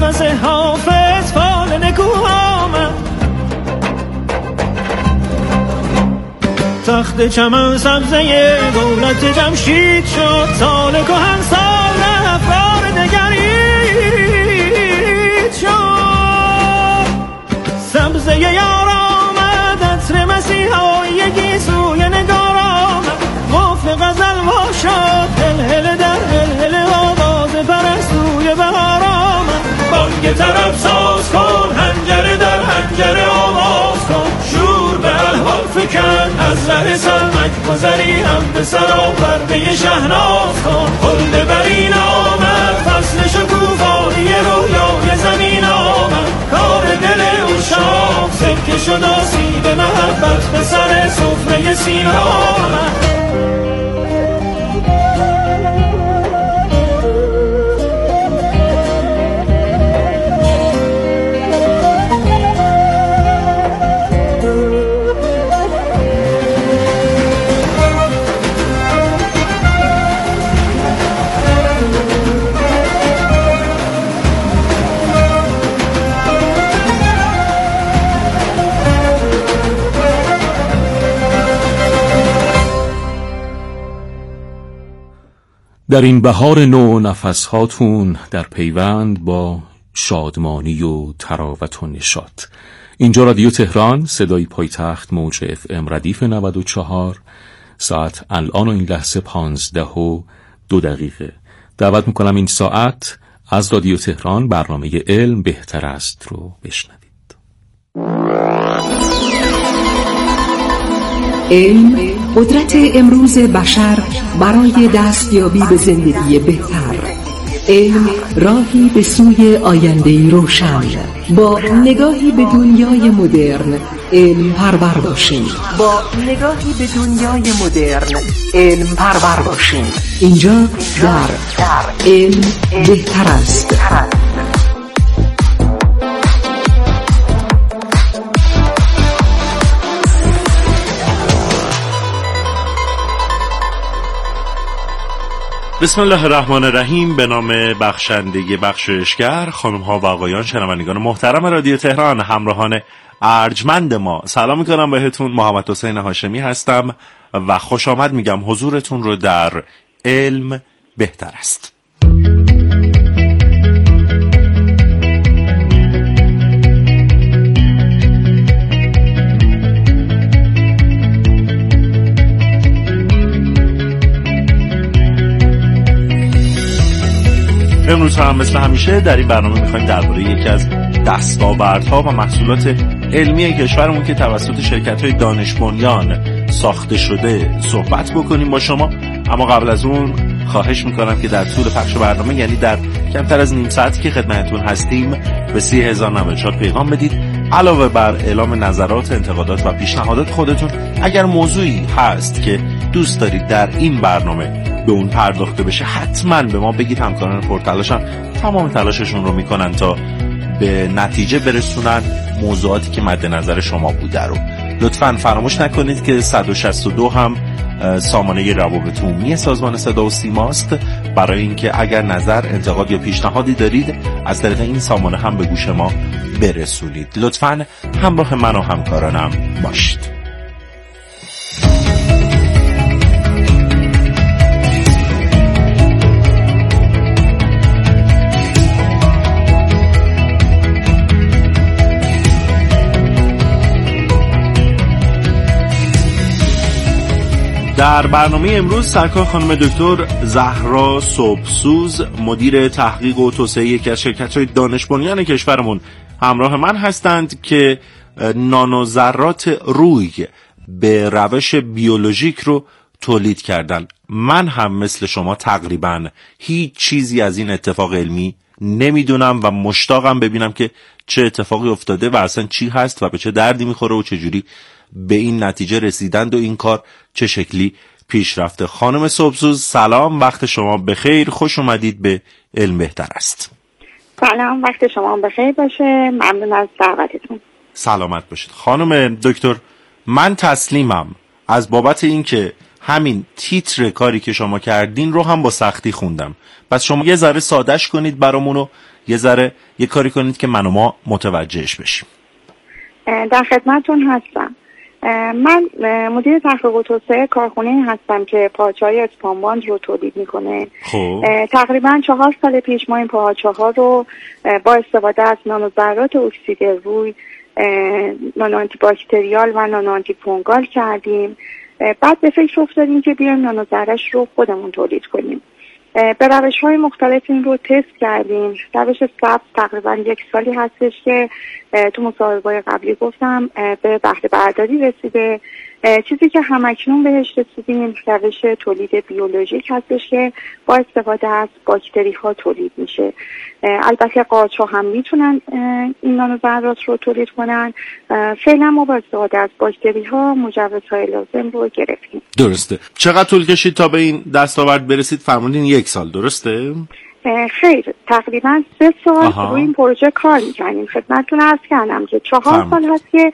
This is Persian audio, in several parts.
نفس حافظ فال نکو آمد. تخت چمن سبزه دولت جمشید شد، سال کهن سال رفت بار دگرید شد. سبزه یار آمد عطر مسیحایی گیسوی نگار آمد، قفل غزل وا شد هلهله در هلهله آواز پرستوی بهار آمد. بانگ طرب ساز کن حنجره در حنجره آواز کن، شور به الحال فکن از ره سلمک گذری هم به سرا پرده شهناز کن. خلد برین آمد فصل شکوفانی رویای زمین آمد، کار دل عشاق سکه شد آسیب محبت به سر سفره سین آمد. در این بهار نو نفسهاتون در پیوند با شادمانی و تراوت و نشاط. اینجا رادیو تهران، صدای پایتخت، موج FM ردیف 94. ساعت الان و این لحظه 15:02. دعوت میکنم این ساعت از رادیو تهران برنامه علم بهتر است رو بشنوید. علم قدرت امروز بشر برای دستیابی به زندگی بهتر. علم راهی به سوی آینده روشن. با نگاهی به دنیای مدرن علم پرور باشیم. با نگاهی به دنیای مدرن علم پرور باشیم. اینجا در علم بهتر است. بسم الله الرحمن الرحیم. به نام بخشنده بخشایشگر، خانم ها و آقایان شنوندگان محترم رادیو تهران، همراهان ارجمند ما، سلام میکنم بهتون. محمد حسین هاشمی هستم و خوش آمد میگم حضورتون رو در علم بهتر است. امروز هم مثل همیشه در این برنامه میخوایم درباره یکی از دستاوردها و محصولات علمی کشورمون که توسط شرکت‌های دانش بنیان ساخته شده صحبت بکنیم با شما. اما قبل از اون خواهش میکنم که در طول پخش برنامه، یعنی در کمتر از نیم ساعتی که خدمتتون هستیم، به 30,000 پیغام بدید. علاوه بر اعلام نظرات، انتقادات و پیشنهادات خودتون، اگر موضوعی هست که دوست دارید در این برنامه به اون پرداخته بشه، حتما به ما بگید. همکاران پرتلاشم تمام تلاششون رو میکنن تا به نتیجه برسونن موضوعاتی که مد نظر شما بوده رو. لطفاً فراموش نکنید که 162 هم سامانه روابط عمومی سازمان صدا و سیماست، برای اینکه اگر نظر، انتقاد یا پیشنهادی دارید از طریق این سامانه هم به گوش ما برسونید. لطفاً همراه من و همکارانم باشید. در برنامه امروز سرکار خانم دکتر زهرا صبحسوز، مدیر تحقیق و توسعه یکی از شرکت‌های دانش بنیان کشورمون، همراه من هستند که نانوذرات روی به روش بیولوژیک رو تولید کردن. من هم مثل شما تقریبا هیچ چیزی از این اتفاق علمی نمیدونم و مشتاقم ببینم که چه اتفاقی افتاده و اصلا چی هست و به چه دردی میخوره و چجوری به این نتیجه رسیدند و این کار چه شکلی پیش رفته. خانم صبحسوز سلام، وقت شما بخیر، خوش اومدید به علم بهتر است. سلام، وقت شما بخیر باشه، ممنون از دعوتتون. سلامت باشید. خانم دکتر، من تسلیمم از بابت این که همین تیتر کاری که شما کردین رو هم با سختی خوندم. پس شما یه ذره سادهش کنید برامون و یه ذره یه کاری کنید که من و ما متوجهش بشیم. در خدمتتون هستم. من مدیر تحقیق و توسعه کارخونه هستم که پارچه‌های اسپانباند رو تولید میکنه. تقریبا 4 سال پیش ما این پارچه‌ها رو با استفاده از نانوذرات اکسید روی، نانو آنتی باکتریال و نانو آنتی فونگال کردیم. بعد به فکر افتادیم که بیایم نانوذره‌اش رو خودمون تولید کنیم. به روش‌های مختلف این رو تست کردیم. روش سبز تقریبا 1 سالی هستش که تو مصاحبه‌های قبلی گفتم به بهره برداری رسیده. چیزی که همکنون بهش رسیدیم روش تولید بیولوژیک هستش که با استفاده از باکتری ها تولید میشه. البته قارچ‌ها هم میتونن این نانوذرات رو تولید کنن. فعلا ما با استفاده از باکتری ها مجوزهای لازم رو گرفتیم. درسته. چقدر طول کشید تا به این دستاورد برسید؟ فرمودین 1 سال، درسته؟ خیر، تقریبا 3 سال روی این پروژه کار می‌کنیم. خدمتتون عرض کردم که 4 سال هست که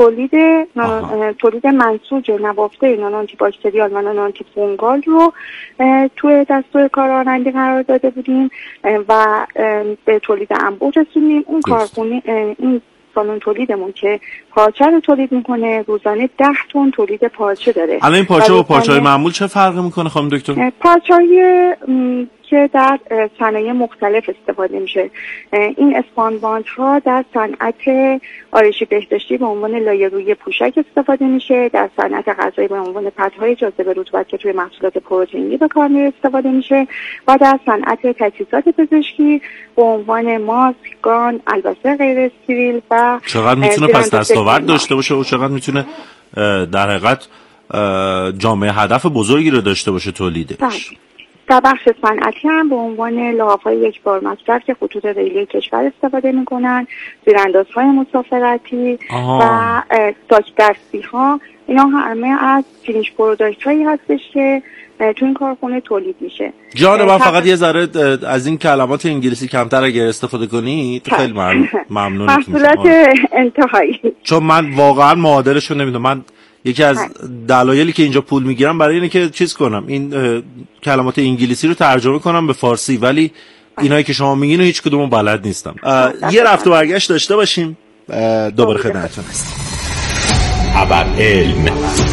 تولید منسوج نبافته نانو آنتی باکتریال و نانو آنتی فونگال رو توی دستور کار رانندگی قرار داده بودیم و به تولید انبوه رسوندیم. اون کارخونه این سالن تولیدمون که پارچه رو تولید میکنه روزانه 10 تن تولید پارچه داره. الان این پارچه و پارچه‌های معمول چه فرقی میکنه خانم دکتر؟ پارچه‌های که در صنایع مختلف استفاده میشه. این اسپانباند ها در صنعت آرایشی بهداشتی به عنوان لایه روی پوشک استفاده میشه، در صنعت غذایی به عنوان پتهای جاذبه رطوبت که توی محصولات پروتئینی به کار میره استفاده میشه و در صنعت تجهیزات پزشکی به عنوان ماسک، گان، البسه غیر استریل و چقدر میتونه پس دستاورد داشته باشه و چقدر میتونه در حقیقت جامعه هدف بزرگی رو داشته باشه تولیدش. در بخش صنعتی هم به عنوان لحاف‌های یک بار مصرف که خطوط ریلی کشور استفاده می‌کنن، زیراندازهای مسافرتی و تاک دستی‌ها، اینا همه از فینیش پروداکت‌هایی هستش که تو این کارخونه تولید میشه. جان من فقط یه ذره از این کلمات انگلیسی کمتر اگر استفاده کنید خیلی ممنونم. محصولات انتهایی. چون من واقعا معادلشو نمیدونم. من یکی از دلایلی که اینجا پول میگیرم برای اینه که چیز کنم، این کلمات انگلیسی رو ترجمه کنم به فارسی، ولی اینایی که شما میگین هیچ کدومو بلد نیستم. یه رفت و برگشت داشته باشیم، دوباره خدمتتون هستیم. خبر علم.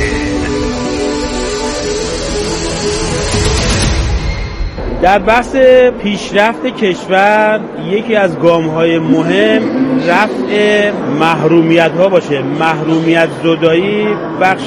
در بحث پیشرفت کشور یکی از گام‌های مهم رفع محرومیت‌ها باشه. محرومیت زدایی بخش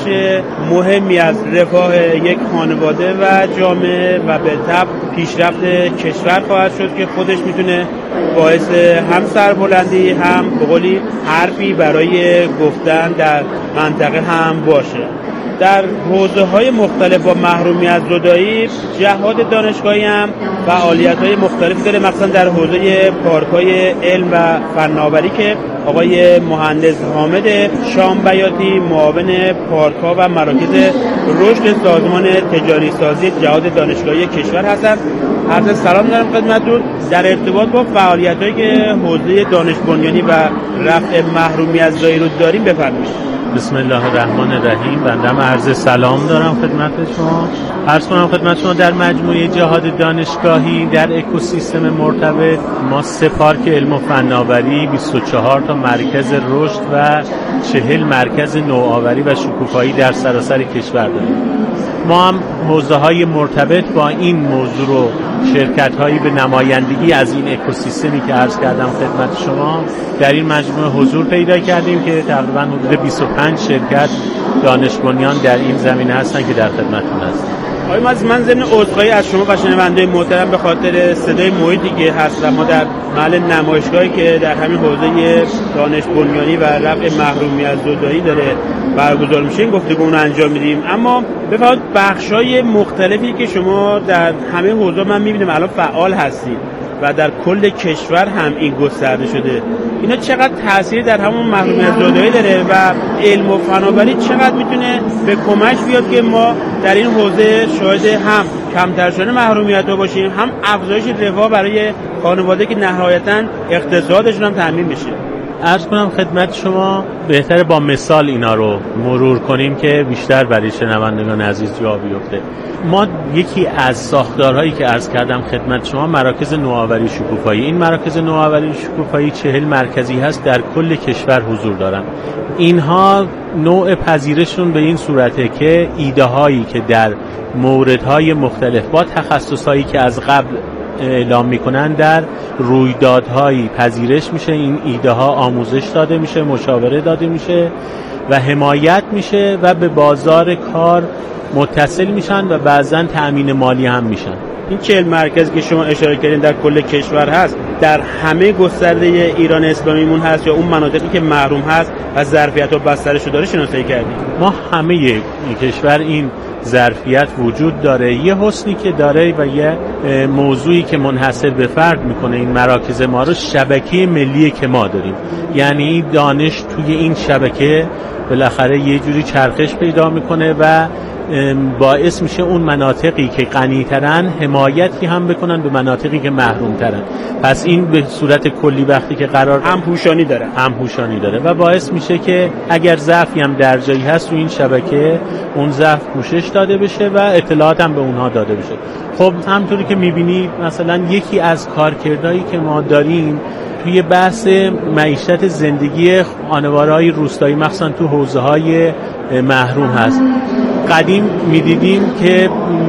مهمی از رفاه یک خانواده و جامعه و به تبع پیشرفت کشور خواهد شد که خودش میتونه باعث هم سربلندی هم به قولی حرفی برای گفتن در منطقه هم باشه. در حوزه‌های مختلف با محرومیت زدایی جهاد دانشگاهی هم فعالیت‌های مختلفی داره، مثلا در حوزه پارک‌های علم و فناوری که آقای مهندس حامد شامبیاتی معاون پارک‌ها و مراکز رشد سازمان تجاری سازی جهاد دانشگاهی کشور هستند. عرض سلام دارم خدمتتون. در ارتباط با فعالیت‌هایی که حوزه دانش بنیانی و رفع محرومیت زدایی رو داریم بفرمایید. بسم الله الرحمن الرحیم. بنده عرض سلام دارم خدمت شما. عرض کنم خدمت شما در مجموعه جهاد دانشگاهی در اکوسیستم مرتبط ما 3 پارک علم و فناوری، 24 تا مرکز رشد و 40 مرکز نوآوری و شکوفایی در سراسر کشور داریم. ما هم حوزه‌های مرتبط با این موضوع رو شرکت‌هایی به نمایندگی از این اکوسیستمی که عرض کردم خدمت شما در این مجموعه حضور پیدا کردیم که تقریباً حدود 25 شرکت دانش بنیان در این زمینه هستن که در خدمتتون هستن. آقای من ضمن عذرخواهی از شما و شنونده‌های محترم به خاطر صدای محیطی که هست، ما در محل نمایشگاهی که در همین حوزه دانش بنیانی و رفع محرومیت زدایی داره برگزار میشه این گفتگو رو انجام میدیم. اما بفرمایید بخش‌های مختلفی که شما در همه حوزه من می‌بینم الان فعال هستید و در کل کشور هم این گسترده شده، اینا چقدر تأثیر در همون محرومیت زدایی داره و علم و فناوری چقدر میتونه به کمک بیاد که ما در این حوزه شاهد هم کمتر شدن محرومیت‌ها باشیم، هم افزایش رفاه برای خانواده که نهایتاً اقتصادشون هم تامین بشه. عرض کنم خدمت شما، بهتره با مثال اینا رو مرور کنیم که بیشتر برای شنوندگان عزیز جا بیفته. ما یکی از ساختارهایی که عرض کردم خدمت شما مراکز نوآوری شکوفایی. این مراکز نوآوری شکوفایی 40 مرکزی هست، در کل کشور حضور دارن. اینها نوع پذیرشون به این صورته که ایده هایی که در موردهای مختلف با تخصصهایی که از قبل اعلام میکنن در رویدادهایی پذیرش میشه، این ایده ها آموزش داده میشه، مشاوره داده میشه و حمایت میشه و به بازار کار متصل میشن و بعضن تأمین مالی هم میشن. این 40 مرکز که شما اشاره کردین در کل کشور هست، در همه گسترده ایران اسلامیمون هست یا اون مناطقی که محروم هست و ظرفیت و بسترش رو داره شناسایی کردیم؟ ما همه کشور این ظرفیت وجود داره. یه حسنی که داره و یه موضوعی که منحصر به فرد میکنه این مراکز ما رو، شبکه ملی که ما داریم. یعنی دانش توی این شبکه بالاخره یه جوری چرخش پیدا میکنه و باعث میشه اون مناطقی که غنی‌ترن حمایتی هم بکنن به مناطقی که محروم‌ترن. پس این به صورت کلی وقتی که قرار همپوشانی داره و باعث میشه که اگر ضعفی هم در جایی هست تو این شبکه اون ضعف پوشش داده بشه و اطلاعات هم به اونها داده بشه. خب همونطوری که میبینید مثلا یکی از کارکردهایی که ما داریم توی بحث معیشت زندگی خانوارهای روستایی مخصوصا تو حوزه‌های محروم هست. قدیم میدیدیم که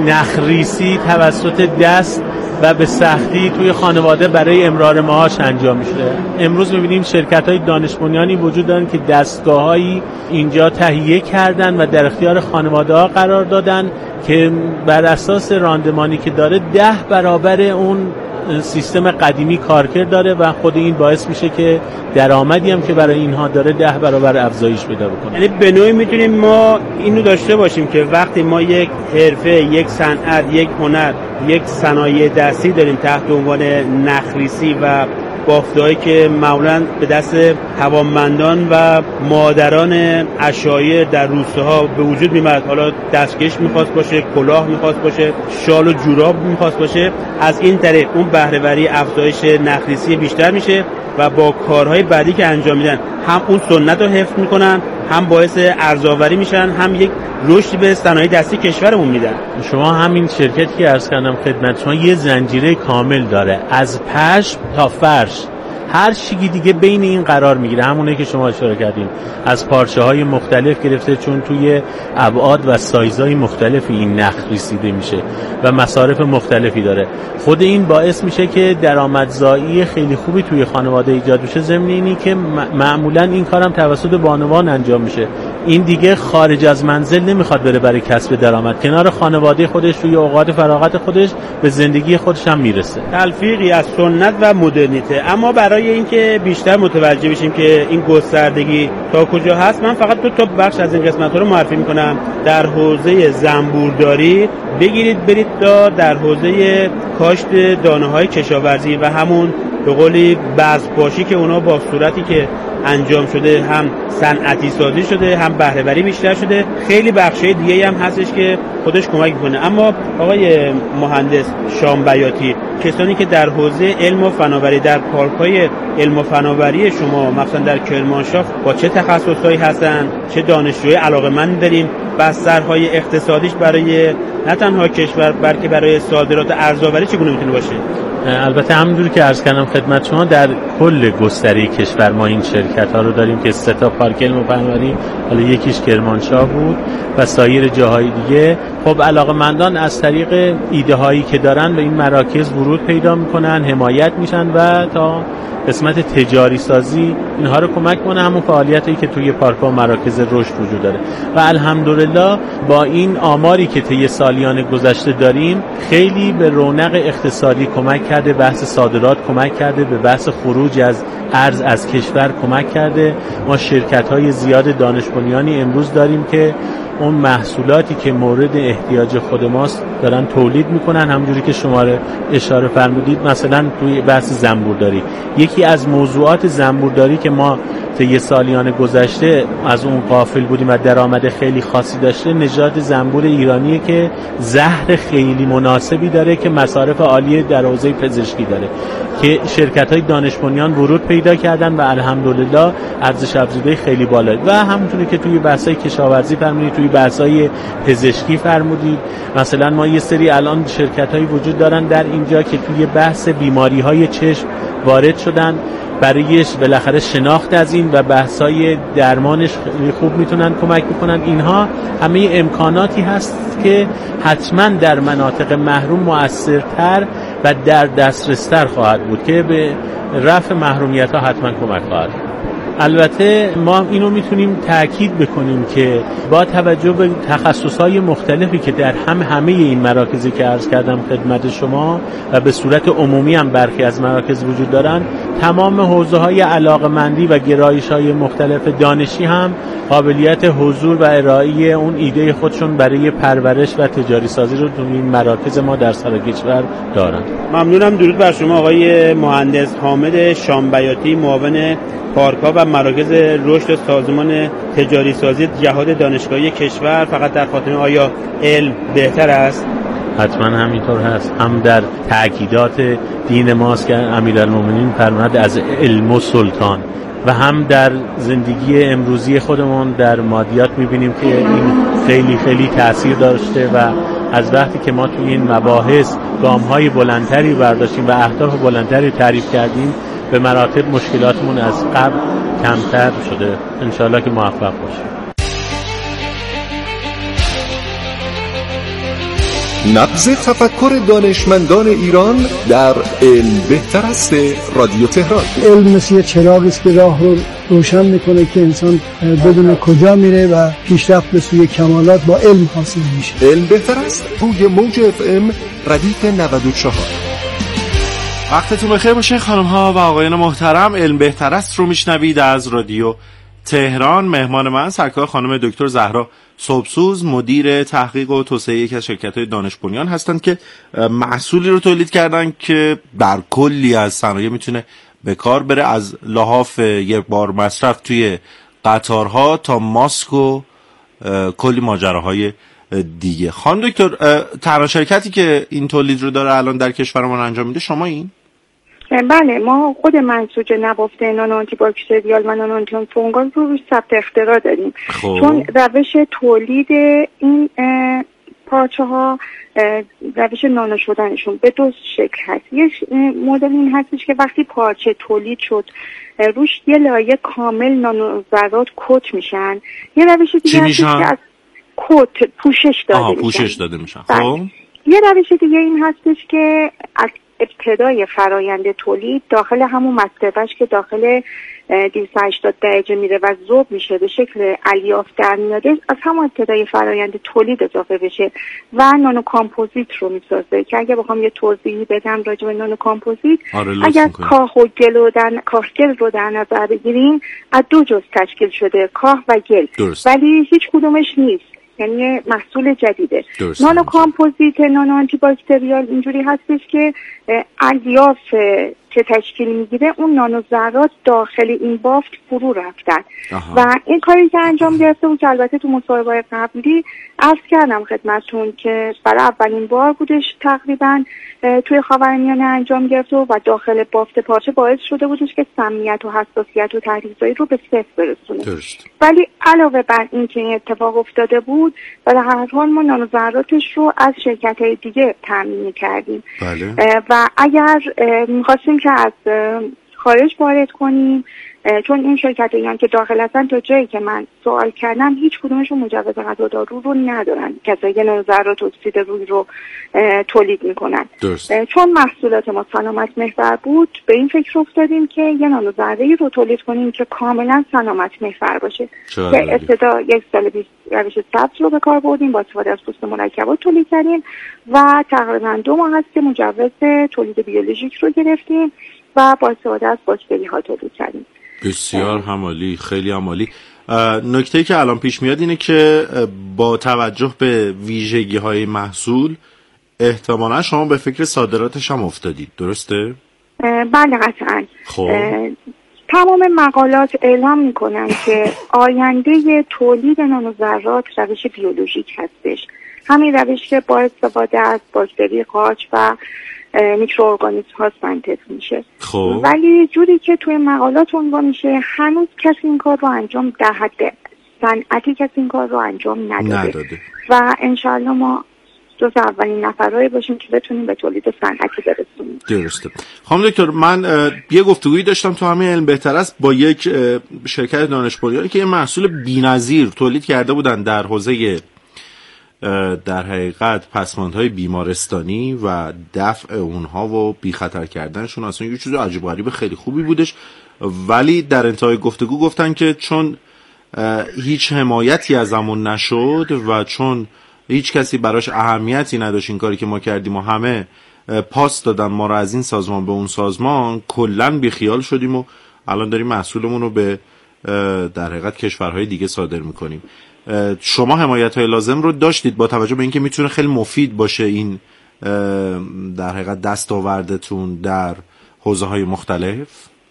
نخریسی توسط دست و به سختی توی خانواده برای امرار معاش انجام میشه. امروز میبینیم شرکت‌های دانش بنیانی وجود دارن که دستگاه‌هایی اینجا تهیه کردن و در اختیار خانواده‌ها قرار دادن که بر اساس راندمانی که داره 10 برابر اون سیستم قدیمی کارکرد داره و خود این باعث میشه که درآمدی هم که برای اینها داره 10 برابر افزایش پیدا بکنه. یعنی به نوعی میتونیم ما اینو داشته باشیم که وقتی ما یک حرفه، یک صنعت، یک هنر، یک صنایع دستی داریم تحت عنوان نخریسی و بافتهایی که معمولاً به دست توانمندان و مادران عشایر در روستاها به وجود میاد، حالا دستکش میخواست باشه، کلاه میخواست باشه، شال و جوراب میخواست باشه، از این طریق اون بهره‌وری افزایش نخریسی بیشتر میشه و با کارهای بعدی که انجام میدن هم اون سنت رو حفظ میکنن، هم باعث ارزآوری میشن، هم یک رشد به صنایع دستی کشورمون میدن. شما همین شرکتی که عرض کردم خدمت شما یه زنجیره کامل داره، از پشم تا فرش هر چیزی دیگه بین این قرار میگیره. همونه که شما اشاره کردین، از پارچه‌های مختلف گرفته، چون توی ابعاد و سایزهای مختلفی این نخ رسیده میشه و مصارف مختلفی داره. خود این باعث میشه که درآمدزایی خیلی خوبی توی خانواده ایجاد بشه، ضمن اینی که معمولا این کارم توسط بانوان انجام میشه. این دیگه خارج از منزل نمیخواد بره برای کسب درآمد، کنار خانواده خودش توی اوقات فراغت خودش به زندگی خودش هم میرسه. تلفیقی از سنت و مدرنیته. اما برای اینکه بیشتر متوجه بشیم که این گستردگی تا کجا هست، من فقط 2 تا بخش از این قسمت‌ها رو معرفی می‌کنم. در حوزه زنبورداری بگیرید برید تا در حوزه کاشت دانه‌های کشاورزی و همون به قولی بذرپاشی که اونا با صورتی که انجام شده هم صنعتی سازی شده، هم بهره‌وری بیشتر شده. خیلی بخشای دیگه هم هستش که خودش کمک میکنه. اما آقای مهندس شامبیاتی، کسانی که در حوزه علم و فناوری در پارک‌های علم و فناوری شما مثلا در کرمانشاه با چه تخصصایی هستن، چه دانشجوی علاقه‌مند داریم، بسترهای اقتصادیش برای نه تنها کشور بلکه برای صادرات ارزآوری چگونه میتونه باشه؟ البته همونجوری که عرض کردم خدمت شما، در کل گستره کشور ما این شرکت‌ها رو داریم که 3 تا پارک علم و فناوری، حالا یکیش کرمانشاه بود و سایر جاهای دیگه. خب علاقه‌مندان از طریق ایده هایی که دارن به این مراکز ورود پیدا میکنن، حمایت میشن و تا قسمت تجاری سازی اینها رو کمک کنه، همون فعالیتی که توی پارک‌ها و مراکز رشد وجود داره. و الحمدلله با این آماری که طی سالیان گذشته داریم خیلی به رونق اقتصادی کمک کرده، بحث صادرات کمک کرده، به بحث خروج از ارز از کشور کمک کرده. ما شرکت‌های زیاد دانش بنیانی امروز داریم که اون محصولاتی که مورد احتیاج خود ماست دارن تولید میکنن. همونجوری که شما اشاره فرمودید مثلا توی بحث زنبورداری، یکی از موضوعات زنبورداری که ما طی سالیان گذشته از اون غافل بودیم و درآمد خیلی خاصی داشته، نژاد زنبور ایرانیه که زهر خیلی مناسبی داره که مصارف عالی در حوزه پزشکی داره که شرکت‌های دانش بنیان ورود پیدا کردن و الحمدلله ارزش افزوده خیلی بالا. و همونطوری که توی بحث‌های کشاورزی فرمودید، توی بحث‌های پزشکی فرمودید، مثلا ما یه سری الان شرکت‌هایی وجود دارن در اینجا که توی بحث بیماری‌های چشم وارد شدن، برایش بالاخره شناخت از این و بحث‌های درمانش خوب میتونن کمک بکنن. اینها همه امکاناتی هست که حتما در مناطق محروم مؤثرتر و در دسترستر خواهد بود که به رفع محرومیت‌ها حتما کمک خواهد. البته ما اینو میتونیم تأکید بکنیم که با توجه به تخصص‌های مختلفی که در همه این مراکزی که عرض کردم خدمت شما و به صورت عمومی هم برخی از مراکز وجود دارن، تمام حوزه‌های علاقه‌مندی و گرایش‌های مختلف دانشی هم قابلیت حضور و ارائه اون ایده خودشون برای پرورش و تجاری سازی رو تو این مراکز ما در سر کشور دارن. ممنونم. درود بر شما آقای مهندس حامد شامبیاتی، معاون پارک‌ها و مراکز رشد سازمان تجاری سازی جهاد دانشگاهی کشور. فقط در خاتمه، آیا علم بهتر است؟ حتما همینطور هست. هم در تأکیدات دین ماست که امیرالمومنین فرمود از علم و سلطان، و هم در زندگی امروزی خودمون در مادیات می‌بینیم که این خیلی خیلی تأثیر داشته و از وقتی که ما توی این مباحث گام‌های بلندتری برداشتیم و اهداف بلندتری تعریف کردیم، به مراتب مشکلاتمون از قبل کمتر شده. انشالله که موفق باشیم. نبض تفکر دانشمندان ایران در علم بهتر است رادیو تهران. علم مثل چراغی است که راه رو روشن میکنه که انسان بدون کجا میره و پیشرفت به سوی کمالات با علم حاصل میشه. علم بهتر است روی موج FM ردیف 94. وقتتون بخیر باشه خانم ها و آقایان محترم. علم بهتر است رو میشنوید از رادیو تهران. مهمان من سرکار خانم دکتر زهرا صبحسوز، مدیر تحقیق و توسعه یکی از شرکت‌های دانش بنیان هستند که محصولی رو تولید کردن که در کلی از صنایع میتونه به کار بره، از لحاف یک بار مصرف توی قطارها تا ماسک و کلی ماجراهای دیگه. خانم دکتر، تنها شرکتی که این تولید رو داره الان در کشورمون انجام میده شما این؟ بله، ما خود منسوج نبافته نانو آنتی باکتریال و نانو آنتی فونگال رو روش ثبت اختراع داریم. چون روش تولید این پارچه ها، روش نانو شدنشون به دو شکل هست. یک مدل این هستش که وقتی پارچه تولید شد روش یه لایه کامل نانو ذرات کت میشن. یه روش دیگه هستش که از کت پوشش داده میشن. خب یه روش دیگه این هستش که از ابتدای فرایند تولید داخل همون مصرفش که داخل 280 درجه میره و ذوب میشه به شکل الیاف در میاده، از همون ابتدای فرایند تولید اضافه بشه و نانو کامپوزیت رو میسازه. که اگه بخوام یه توضیحی بدم راجع به نانو کامپوزیت، اگر کاه و گل رو در نظر بگیریم، از دو جزء تشکیل شده، کاه و گل. ولی هیچ کدومش نیست، یعنی محصول جدیده. نانو کامپوزیت نانو آنتی باکتریال اینجوری هستش که الیاف که تشکیل میگیره اون نانو ذرات داخل این بافت فرو رفتن. و این کاری که انجام گرفته بود که البته تو مصاحبه‌های قبلی عرض کردم خدمتتون که برای اولین بار بودش تقریبا توی خاورمیانه انجام گرفته و داخل بافت پارچه باعث شده بودش که سمیت و حساسیت و تحریزایی رو به صفر برسونه. ولی علاوه بر این که این اتفاق افتاده بود، و در هر حال ما نانو ذراتش رو از شرکت‌های دیگه تامین کردیم. و اگر می‌خواستیم که از خارج وارد کنیم، چون این شرکتایی هم که داخل هستن تا جایی که من سوال کردم هیچ کدومشون مجوز غذادارو رو ندارن، کسایی که نانوذرات اکسید روی رو تولید میکنن. چون محصولات ما سلامت محور بود، به این فکر افتادیم که یه نانوذره‌ای رو تولید کنیم که کاملا سلامت محور باشه. که ابتدا یک سال 20 روش سبز رو به کار بردیم، با استفاده از پوست مرکبات تولید کردیم و تقریبا 2 ماه هست که مجوز تولید بیولوژیک رو گرفتیم و با استفاده از باکتری ها تولید کردیم. بسیار همالی، خیلی همالی. نکته‌ای که الان پیش میاد اینه که با توجه به ویژگی‌های محصول احتمالاً شما به فکر صادراتش هم افتادید، درسته؟ بله قطعاً. خب تمام مقالات اعلام میکنن که آینده تولید نانوذرات روش بیولوژیک هستش. همین روش که با استفاده از باکتری قاچ و میکروارگانیسم ها سنتز میشه. خب ولی جوری که توی مقالات عنوان میشه هنوز کسی این کار رو انجام دهده، صنعتی کسی این کار رو انجام نداده. و انشالله ما جز اولین نفرایی باشیم که بتونیم به تولید صنعتی برسونیم. درسته. خانم دکتر، من یه گفتگویی داشتم تو همین علم بهتر است با یک شرکت دانش بنیانی که یه محصول بی‌نظیر تولید کرده بودن در حوزه در حقیقت پسماندهای بیمارستانی و دفع اونها و بی خطر کردنشون. اصلا یه چیز عجیب غریب خیلی خوبی بودش، ولی در انتهای گفتگو گفتن که چون هیچ حمایتی از همون نشد و چون هیچ کسی براش اهمیتی نداشت این کاری که ما کردیم و همه پاس دادن ما رو از این سازمان به اون سازمان، کلن بیخیال شدیم و الان داریم محصولمون رو به در حقیقت کشورهای دیگه صادر میکنیم. شما حمایت‌های لازم رو داشتید با توجه به اینکه میتونه خیلی مفید باشه این در حقیقت دستاوردتون در حوزه‌های مختلف؟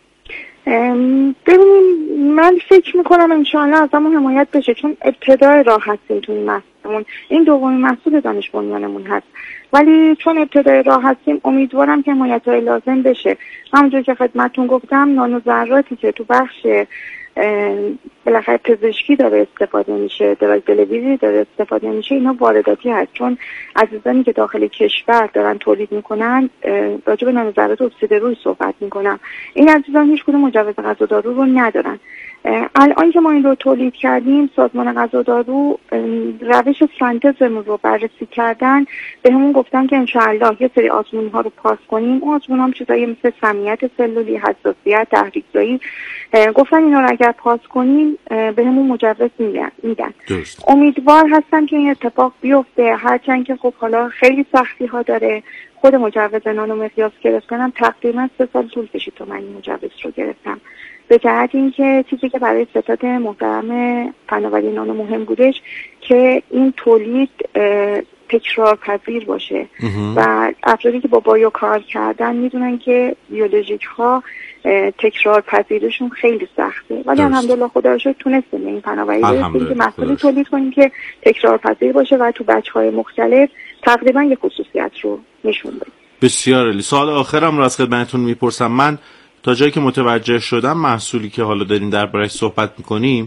ببینید من فکر میکنم انشاءالله از همون حمایت بشه، چون ابتدای راه هستیم توی محصولمون. این دومین محصول دانش بنیانمون هست، ولی چون ابتدای راه هستیم امیدوارم که حمایت‌های لازم بشه. همونجور که خدمتتون گفتم نانوذراتی که تو بخش بالاخره پزشکی داره استفاده میشه، دراگ دلیوری داره استفاده میشه، اینا وارداتی هست. چون عزیزانی که داخل کشور دارن تولید میکنن راجع به نانوذرات اکسید روی صحبت میکنن. این عزیزان هیچ کدوم مجوز غذا دارو رو ندارن. الان که ما این رو تولید کردیم سازمان غذا دارو روش سنتزمون رو بررسی کردن، به همون گفتن که انشاءالله یه سری آزمون ها رو پاس کنیم. اون آزمون هم چیزایی مثل سمیت سلولی، حساسیت، تحریک‌زایی، گفتن اینا رو اگر پاس کنیم به همون مجوز میدن. امیدوار هستم که این اتفاق بیفته، هرچند که خب حالا خیلی سختی ها داره. خود مجوز نانو مقیاس گرفتنم تقریبا 3 سال طول کشید تا من این مجوز رو گرفتم، به جهت اینکه چیزی که برای ستاد محترم فناوری نانو مهم بودش که این تولید تکرار پذیر باشه و افرادی که با بایو کار کردن میدونن که بیولوژیک ها تکرار پذیرشون خیلی سخته، ولی الحمدلله خدا رو شکر تونستیم این فناوری برسیم که محصولی تولید کنیم که تکرار پذیر باشه و تو بچهای مختلف تقریبا یک خصوصیت رو نشون بده. بسیار عالی. سوال آخرم رو از خدمتتون میپرسم. من تا جایی که متوجه شدم محصولی که حالا داریم درباره‌اش صحبت میکنیم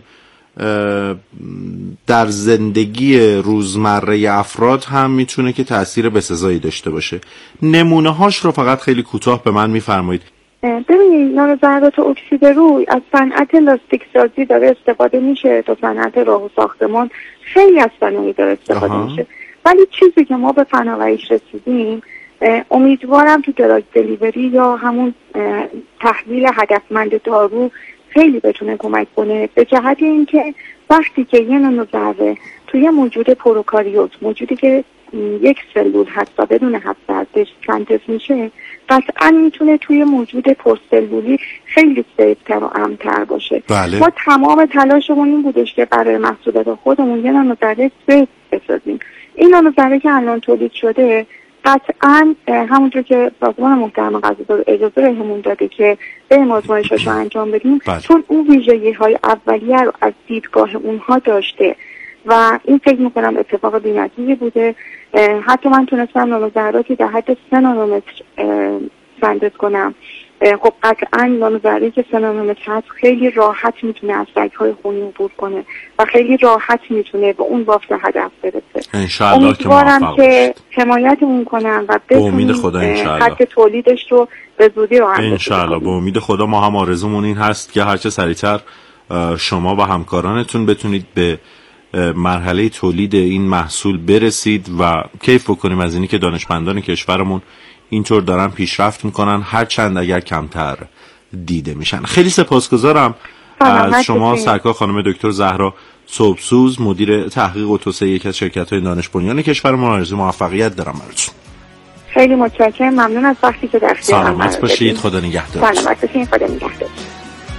در زندگی روزمره افراد هم میتونه که تأثیر بسزایی داشته باشه. نمونه هاش رو فقط خیلی کوتاه به من میفرمایید. ببینید نانوذرات اکسید روی از صنعت لاستیک سازی داره استفاده میشه تا صنعت راه و ساختمان، خیلی از صنایع داره استفاده میشه. ولی چیزی که ما به فناوریش رسیدیم امیدوارم تو دراگ دلیوری یا همون تحویل هدفمند دارو خیلی بتونه کمک کنه، به جهت اینکه وقتی که یه نانوذره توی موجود پروکاریوت، موجودی که یک سلول هست و بدون هسته هستش سنتز میشه، قطعا میتونه توی موجود پرسلولی خیلی سیفتر و امن‌تر باشه. بله. ما تمام تلاشمون این بودش که برای محصولات خودمون یه نانوذره سیف بسازیم. این نانوذره که الان تولید شده قطعا همونطور که سازمان محترم غذا دارو اجازه بهمون داده که بریم آزمایشاشو انجام بدیم، چون اون ویژگی‌های اولیه رو از دیدگاه اونها داشته و این فکر میکنم اتفاق بی‌نظیری بوده. حتی من تونستم نانوذراتی در حد 3 نانومتر سنتز کنم. خب قطعا نانوذری که 3 نانومتر هست خیلی راحت میتونه از رگ‌های خونی عبور کنه و خیلی راحت میتونه به اون بافت هدف برسه. انشالله که موفق که حمایتمون کنن و به امید خدا انشالله حد تولیدش رو به زودی راه اندازی انشالله. به امید خدا ما هم آرزومون این هست که هرچه سریعتر شما و همکارانتون بتونید به مرحله تولید این محصول برسید و کیف بکنیم از اینی که دانشمندان کشورمون اینطور دارن پیشرفت میکنن، هرچند اگر کمتر دیده میشن. خیلی سپاسگزارم از شما سرکار خانم دکتر زهرا صبحسوز، مدیر تحقیق و توسعه یکی از شرکت‌های دانش بنیان کشورمون. آرزوی موفقیت دارم براتون. خیلی متشکرم، ممنون از وقتی که در اختیارم سلامت باشید. خدا نگهدار. سلامت باشید. خدا نگهدار.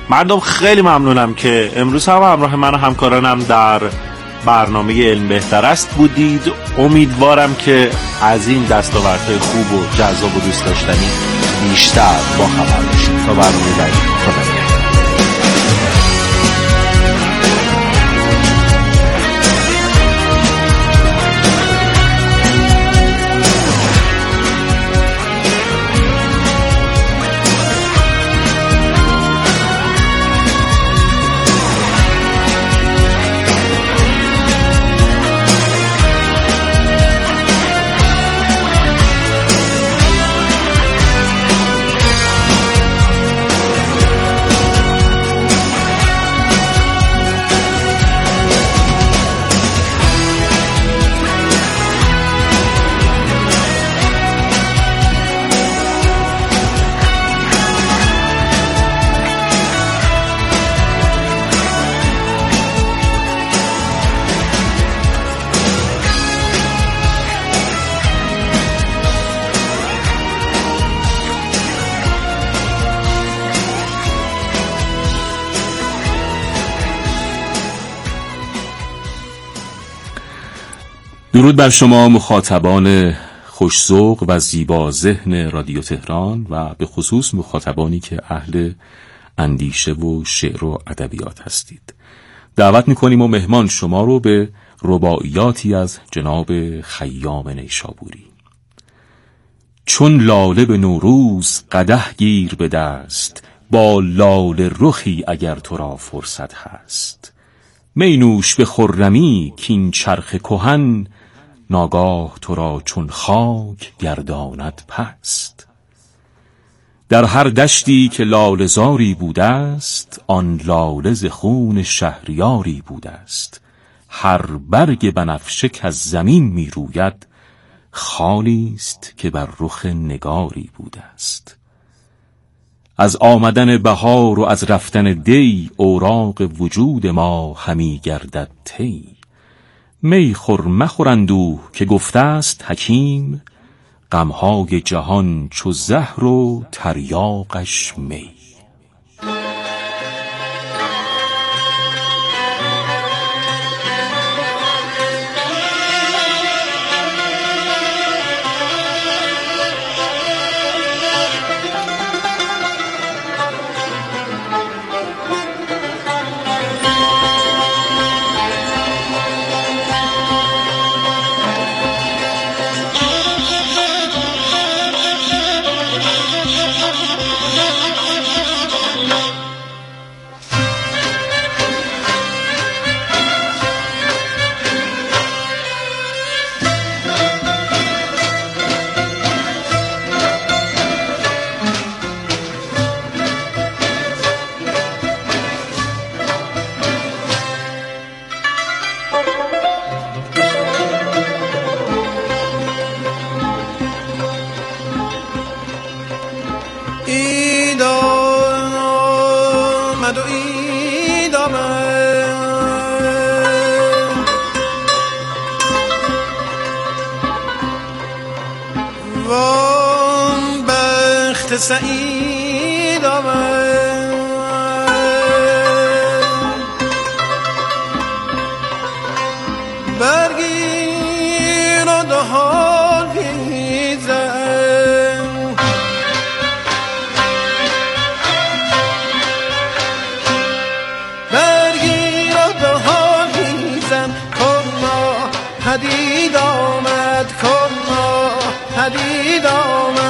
مردم خیلی ممنونم که امروز هم همراه من و همکارانم در برنامه علم بهتر است بودید. امیدوارم که از این دستاوردهای خوب و جذاب و دوست داشتنی بیشتر با خبر باشید. تا برنامه بعدی، خدا درود بر شما مخاطبان خوش‌ذوق و زیبا ذهن رادیو تهران و به خصوص مخاطبانی که اهل اندیشه و شعر و ادبیات هستید. دعوت می‌کنیم و مهمان شما رو به رباعیاتی از جناب خیام نیشابوری. چون لاله به نوروز قدح گیر به دست، با لاله رخی اگر تو را فرصت هست. می نوش به خرمی کین چرخ کهن، ناگاه تو را چون خاک گرداند پست. در هر دشتی که لاله زاری بوده است، آن لاله ز خون شهریاری بوده است. هر برگ بنفشه که از زمین می روید، خالی است که بر رخ نگاری بوده است. از آمدن بهار و از رفتن دی، اوراق وجود ما همی گردد طی. می خور مخور اندوه که گفته است حکیم، غمهای جهان چو زهر و تریاقش می. سعید آمد برگیر و دهان بیزن برگیر و دهان بیزن کرما پدید آمد کرما پدید آمد